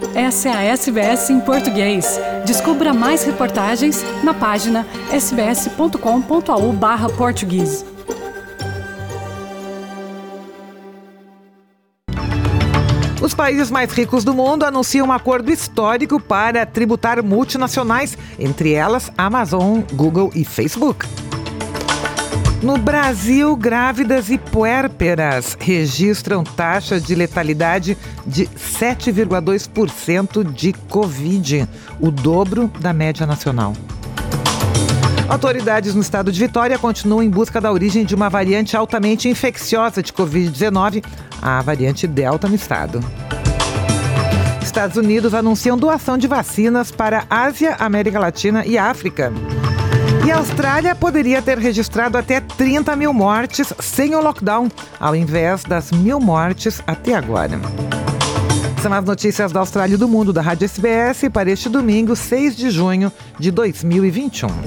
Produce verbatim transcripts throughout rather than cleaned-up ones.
Essa é a S B S em português. Descubra mais reportagens na página sbs.com.au barra português. Os países mais ricos do mundo anunciam um acordo histórico para tributar multinacionais, entre elas Amazon, Google e Facebook. No Brasil, grávidas e puérperas registram taxa de letalidade de sete vírgula dois por cento de Covid, o dobro da média nacional. Autoridades no estado de Vitória continuam em busca da origem de uma variante altamente infecciosa de covid dezenove, a variante Delta no estado. Estados Unidos anunciam doação de vacinas para Ásia, América Latina e África. E a Austrália poderia ter registrado até trinta mil mortes sem o lockdown, ao invés das mil mortes até agora. São as notícias da Austrália e do mundo da Rádio S B S para este domingo, seis de junho de dois mil e vinte e um.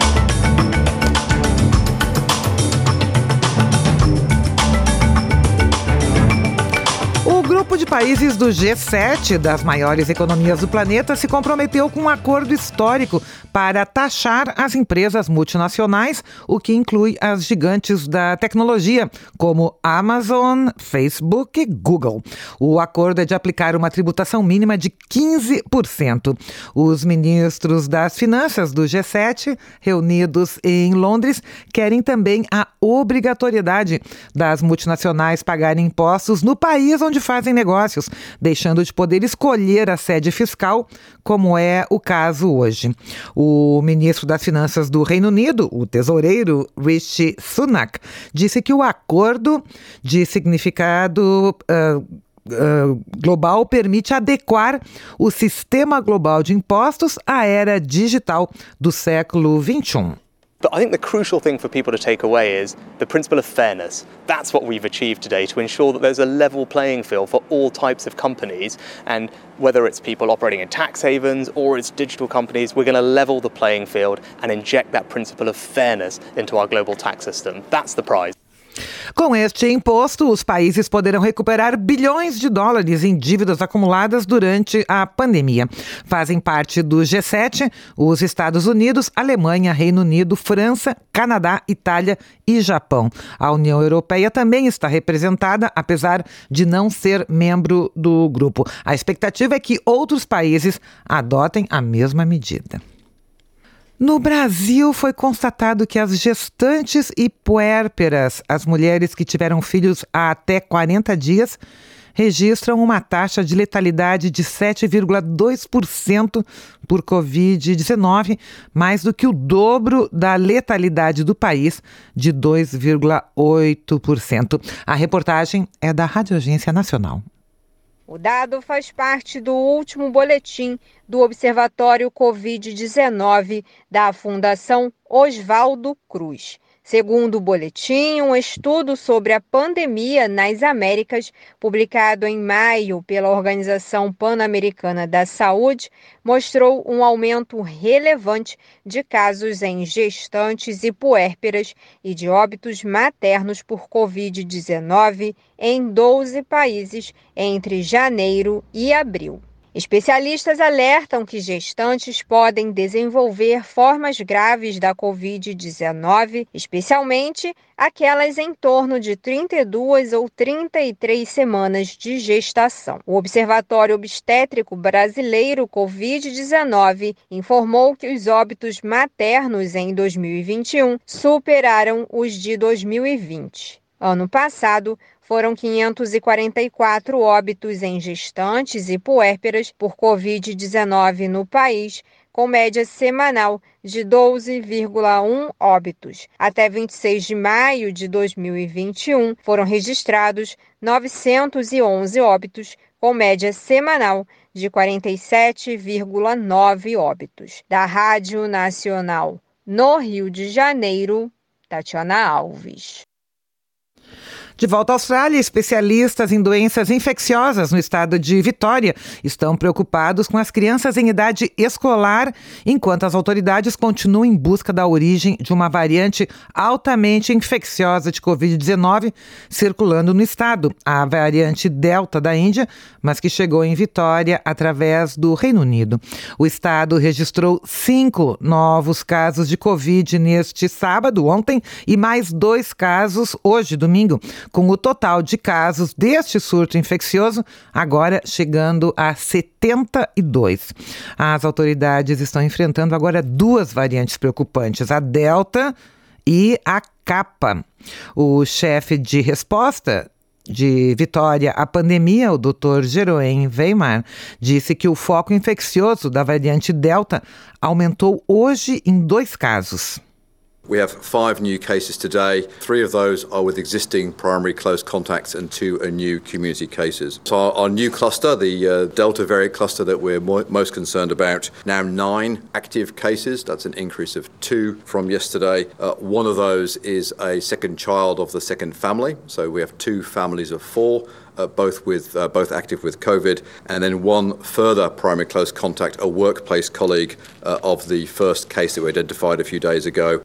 O grupo de países do G sete, das maiores economias do planeta, se comprometeu com um acordo histórico para taxar as empresas multinacionais, o que inclui as gigantes da tecnologia, como Amazon, Facebook e Google. O acordo é de aplicar uma tributação mínima de quinze por cento. Os ministros das Finanças do G sete, reunidos em Londres, querem também a obrigatoriedade das multinacionais pagarem impostos no país onde fazem negócios, deixando de poder escolher a sede fiscal, como é o caso hoje. O ministro das Finanças do Reino Unido, o tesoureiro Rishi Sunak, disse que o acordo de significado uh, uh, global permite adequar o sistema global de impostos à era digital do século vinte e um. But I think the crucial thing for people to take away is the principle of fairness. That's what we've achieved today to ensure that there's a level playing field for all types of companies. And whether it's people operating in tax havens or it's digital companies, we're going to level the playing field and inject that principle of fairness into our global tax system. That's the prize. Com este imposto, os países poderão recuperar bilhões de dólares em dívidas acumuladas durante a pandemia. Fazem parte do G sete os Estados Unidos, Alemanha, Reino Unido, França, Canadá, Itália e Japão. A União Europeia também está representada, apesar de não ser membro do grupo. A expectativa é que outros países adotem a mesma medida. No Brasil, foi constatado que as gestantes e puérperas, as mulheres que tiveram filhos há até quarenta dias, registram uma taxa de letalidade de sete vírgula dois por cento por covid dezenove, mais do que o dobro da letalidade do país, de dois vírgula oito por cento. A reportagem é da Rádio Agência Nacional. O dado faz parte do último boletim do Observatório covid dezenove da Fundação Oswaldo Cruz. Segundo o boletim, um estudo sobre a pandemia nas Américas, publicado em maio pela Organização Pan-Americana da Saúde, mostrou um aumento relevante de casos em gestantes e puérperas e de óbitos maternos por covid dezenove em doze países entre janeiro e abril. Especialistas alertam que gestantes podem desenvolver formas graves da covid dezenove, especialmente aquelas em torno de trinta e duas ou trinta e três semanas de gestação. O Observatório Obstétrico Brasileiro covid dezenove informou que os óbitos maternos em dois mil e vinte e um superaram os de dois mil e vinte. Ano passado, foram quinhentos e quarenta e quatro óbitos em gestantes e puérperas por covid dezenove no país, com média semanal de doze vírgula um óbitos. Até vinte e seis de maio de dois mil e vinte e um, foram registrados novecentos e onze óbitos, com média semanal de quarenta e sete vírgula nove óbitos. Da Rádio Nacional no Rio de Janeiro, Tatiana Alves. De volta à Austrália, especialistas em doenças infecciosas no estado de Vitória estão preocupados com as crianças em idade escolar, enquanto as autoridades continuam em busca da origem de uma variante altamente infecciosa de covid dezenove circulando no estado, a variante Delta da Índia, mas que chegou em Vitória através do Reino Unido. O estado registrou cinco novos casos de Covid neste sábado, ontem, e mais dois casos hoje, domingo, com o total de casos deste surto infeccioso agora chegando a setenta e dois. As autoridades estão enfrentando agora duas variantes preocupantes, a Delta e a Kappa. O chefe de resposta de Vitória à pandemia, o doutor Jeroen Weimar, disse que o foco infeccioso da variante Delta aumentou hoje em dois casos. We have five new cases today. Three of those are with existing primary close contacts and two are new community cases. So our, our new cluster, the uh, Delta variant cluster that we're mo- most concerned about, now nine active cases. That's an increase of two from yesterday. Uh, one of those is a second child of the second family. So we have two families of four. Uh, both with uh, both active with COVID, and then one further primary close contact, a workplace colleague uh, of the first case that we identified a few days ago.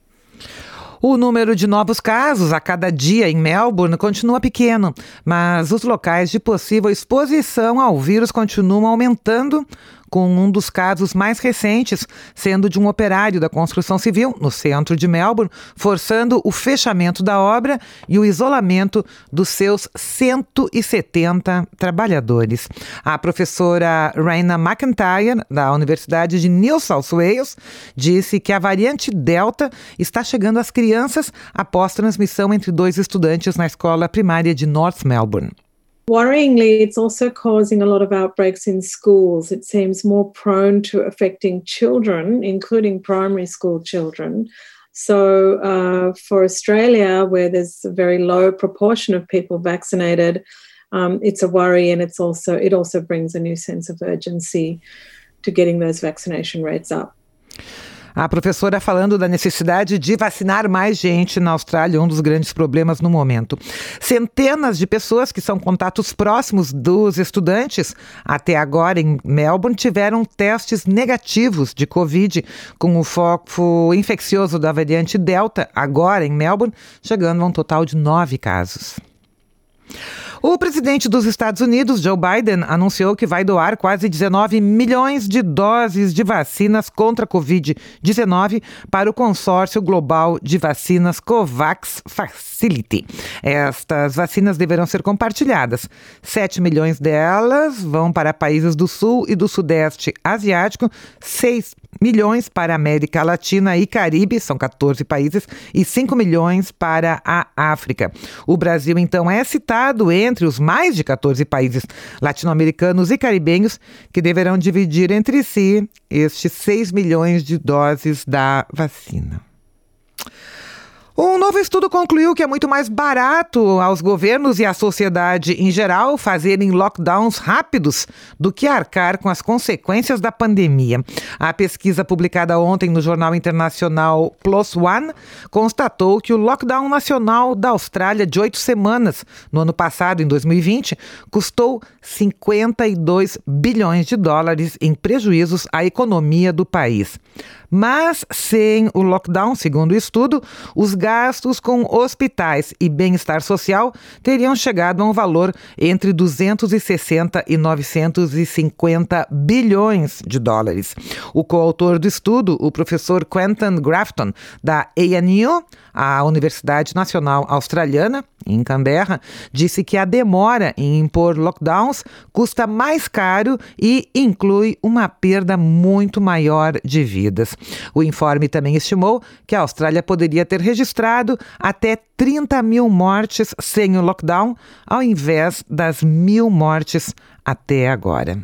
O número de novos casos a cada dia em Melbourne continua pequeno, mas os locais de possível exposição ao vírus continuam aumentando, com um dos casos mais recentes sendo de um operário da construção civil no centro de Melbourne, forçando o fechamento da obra e o isolamento dos seus cento e setenta trabalhadores. A professora Raina McIntyre, da Universidade de New South Wales, disse que a variante Delta está chegando às crianças após transmissão entre dois estudantes na escola primária de North Melbourne. Worryingly, it's also causing a lot of outbreaks in schools. It seems more prone to affecting children, including primary school children. So uh, for Australia, where there's a very low proportion of people vaccinated, um, it's a worry, and it's also it also brings a new sense of urgency to getting those vaccination rates up. A professora falando da necessidade de vacinar mais gente na Austrália, um dos grandes problemas no momento. Centenas de pessoas que são contatos próximos dos estudantes, até agora em Melbourne, tiveram testes negativos de Covid, com o foco infeccioso da variante Delta, agora em Melbourne, chegando a um total de nove casos. O presidente dos Estados Unidos, Joe Biden, anunciou que vai doar quase dezenove milhões de doses de vacinas contra a covid dezenove para o consórcio global de vacinas COVAX Facility. Estas vacinas deverão ser compartilhadas. sete milhões delas vão para países do Sul e do Sudeste Asiático, seis milhões para a América Latina e Caribe, são quatorze países, e cinco milhões para a África. O Brasil, então, é citado entre os mais de quatorze países latino-americanos e caribenhos que deverão dividir entre si estes seis milhões de doses da vacina. Um novo estudo concluiu que é muito mais barato aos governos e à sociedade em geral fazerem lockdowns rápidos do que arcar com as consequências da pandemia. A pesquisa publicada ontem no jornal internacional Plus One constatou que o lockdown nacional da Austrália de oito semanas no ano passado, em dois mil e vinte, custou cinquenta e dois bilhões de dólares em prejuízos à economia do país. Mas, sem o lockdown, segundo o estudo, os gastos com hospitais e bem-estar social teriam chegado a um valor entre duzentos e sessenta e novecentos e cinquenta bilhões de dólares. O coautor do estudo, o professor Quentin Grafton, da A N U, a Universidade Nacional Australiana, em Canberra, disse que a demora em impor lockdowns custa mais caro e inclui uma perda muito maior de vidas. O informe também estimou que a Austrália poderia ter registrado até trinta mil mortes sem o lockdown, ao invés das mil mortes até agora.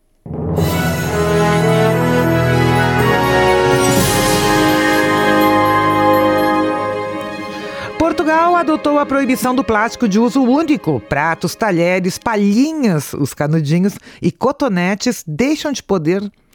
Portugal adotou a proibição do plástico de uso único. Pratos, talheres, palhinhas, os canudinhos e cotonetes deixam de poder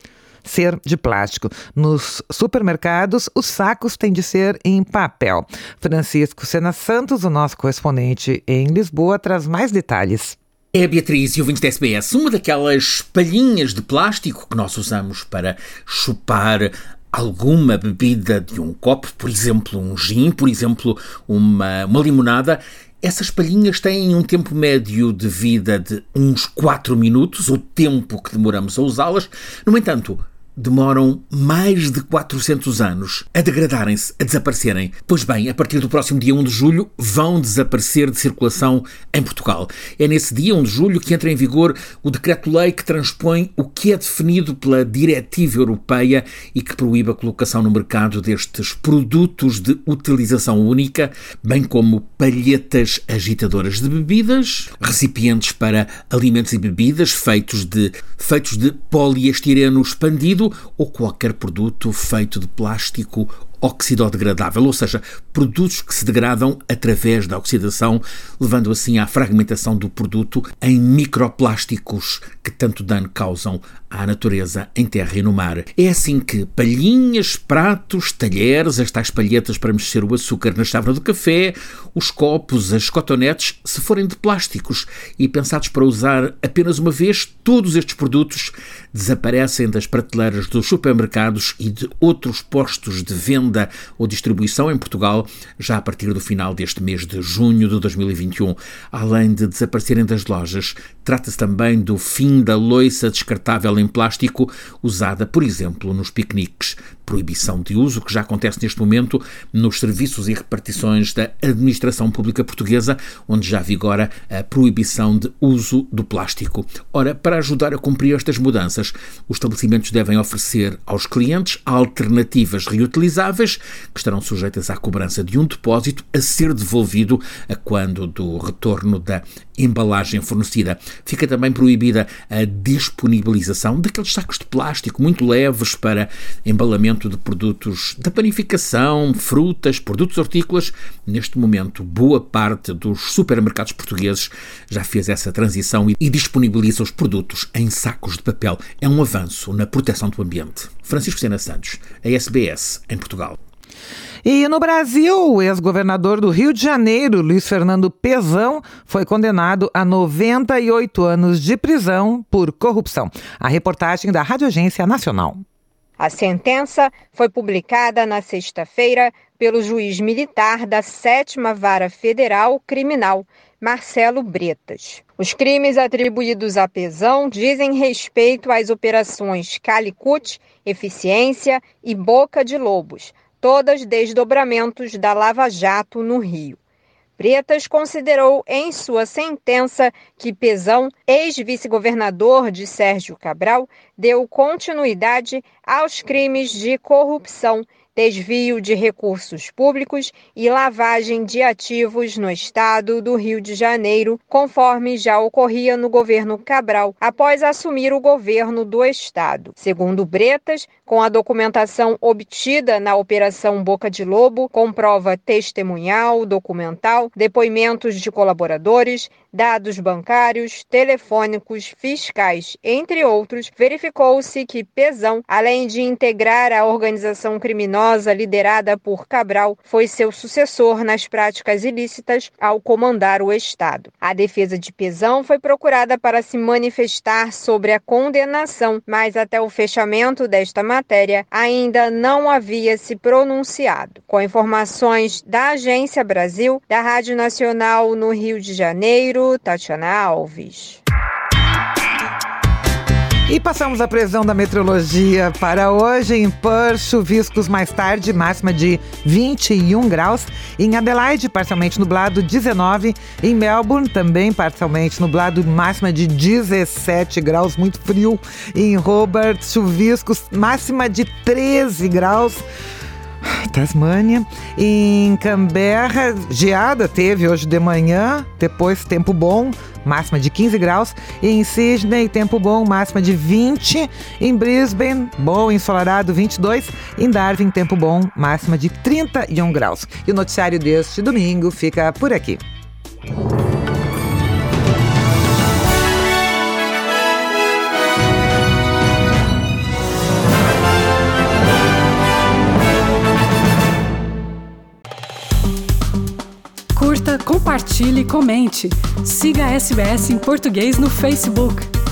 ser de plástico. Nos supermercados, os sacos têm de ser em papel. Francisco Sena Santos, o nosso correspondente em Lisboa, traz mais detalhes. É, Beatriz e ouvintes da S B S, uma daquelas palhinhas de plástico que nós usamos para chupar alguma bebida de um copo, por exemplo, um gin, por exemplo, uma, uma limonada. Essas palhinhas têm um tempo médio de vida de uns quatro minutos, o tempo que demoramos a usá-las. No entanto, demoram mais de quatrocentos anos a degradarem-se, a desaparecerem. Pois bem, a partir do próximo dia um de julho vão desaparecer de circulação em Portugal. É nesse dia um de julho que entra em vigor o decreto-lei que transpõe o que é definido pela Diretiva Europeia e que proíbe a colocação no mercado destes produtos de utilização única, bem como palhetas agitadoras de bebidas, recipientes para alimentos e bebidas feitos de, feitos de poliestireno expandido ou qualquer produto feito de plástico oxidodegradável, ou seja, produtos que se degradam através da oxidação, levando assim à fragmentação do produto em microplásticos que tanto dano causam à natureza em terra e no mar. É assim que palhinhas, pratos, talheres, as tais palhetas para mexer o açúcar na chávena do café, os copos, as cotonetes, se forem de plásticos e pensados para usar apenas uma vez, todos estes produtos desaparecem das prateleiras dos supermercados e de outros postos de venda ou distribuição em Portugal já a partir do final deste mês de junho de dois mil e vinte e um. Além de desaparecerem das lojas, trata-se também do fim da louça descartável em plástico usada, por exemplo, nos piqueniques. Proibição de uso que já acontece neste momento nos serviços e repartições da Administração Pública Portuguesa, onde já vigora a proibição de uso do plástico. Ora, para ajudar a cumprir estas mudanças, os estabelecimentos devem oferecer aos clientes alternativas reutilizáveis que estarão sujeitas à cobrança de um depósito a ser devolvido a quando do retorno da embalagem fornecida. Fica também proibida a disponibilização daqueles sacos de plástico muito leves para embalamento de produtos da panificação, frutas, produtos hortícolas. Neste momento, boa parte dos supermercados portugueses já fez essa transição e disponibiliza os produtos em sacos de papel. É um avanço na proteção do ambiente. Francisco Sena Santos, a S B S, em Portugal. E no Brasil, o ex-governador do Rio de Janeiro, Luiz Fernando Pezão, foi condenado a noventa e oito anos de prisão por corrupção. A reportagem da Rádio Agência Nacional. A sentença foi publicada na sexta-feira pelo juiz militar da sétima Vara Federal Criminal, Marcelo Bretas. Os crimes atribuídos a Pezão dizem respeito às operações Calicut, Eficiência e Boca de Lobos, todas desdobramentos da Lava Jato no Rio. Bretas considerou em sua sentença que Pezão, ex-vice-governador de Sérgio Cabral, deu continuidade aos crimes de corrupção, desvio de recursos públicos e lavagem de ativos no estado do Rio de Janeiro, conforme já ocorria no governo Cabral, após assumir o governo do estado. Segundo Bretas, com a documentação obtida na Operação Boca de Lobo, com prova testemunhal, documental, depoimentos de colaboradores, dados bancários, telefônicos, fiscais, entre outros, verificou-se que Pezão, além de integrar a organização criminosa liderada por Cabral, foi seu sucessor nas práticas ilícitas ao comandar o estado. A defesa de Pezão foi procurada para se manifestar sobre a condenação, mas até o fechamento desta matéria ainda não havia se pronunciado. Com informações da Agência Brasil, da Rádio Nacional no Rio de Janeiro, Tatiana Alves. E passamos a previsão da meteorologia para hoje. Em Perth, chuviscos mais tarde, máxima de vinte e um graus. Em Adelaide, parcialmente nublado, dezenove. Em Melbourne, também parcialmente nublado, máxima de dezessete graus, muito frio. Em Hobart, chuviscos, máxima de treze graus. Tasmânia. Em Canberra, geada teve hoje de manhã, depois tempo bom, máxima de quinze graus. Em Sydney, tempo bom, máxima de vinte. Em Brisbane, bom, ensolarado, vinte e dois. Em Darwin, tempo bom, máxima de trinta e um graus. E o noticiário deste domingo fica por aqui. compartilhe e comente. Siga a S B S em Português no Facebook.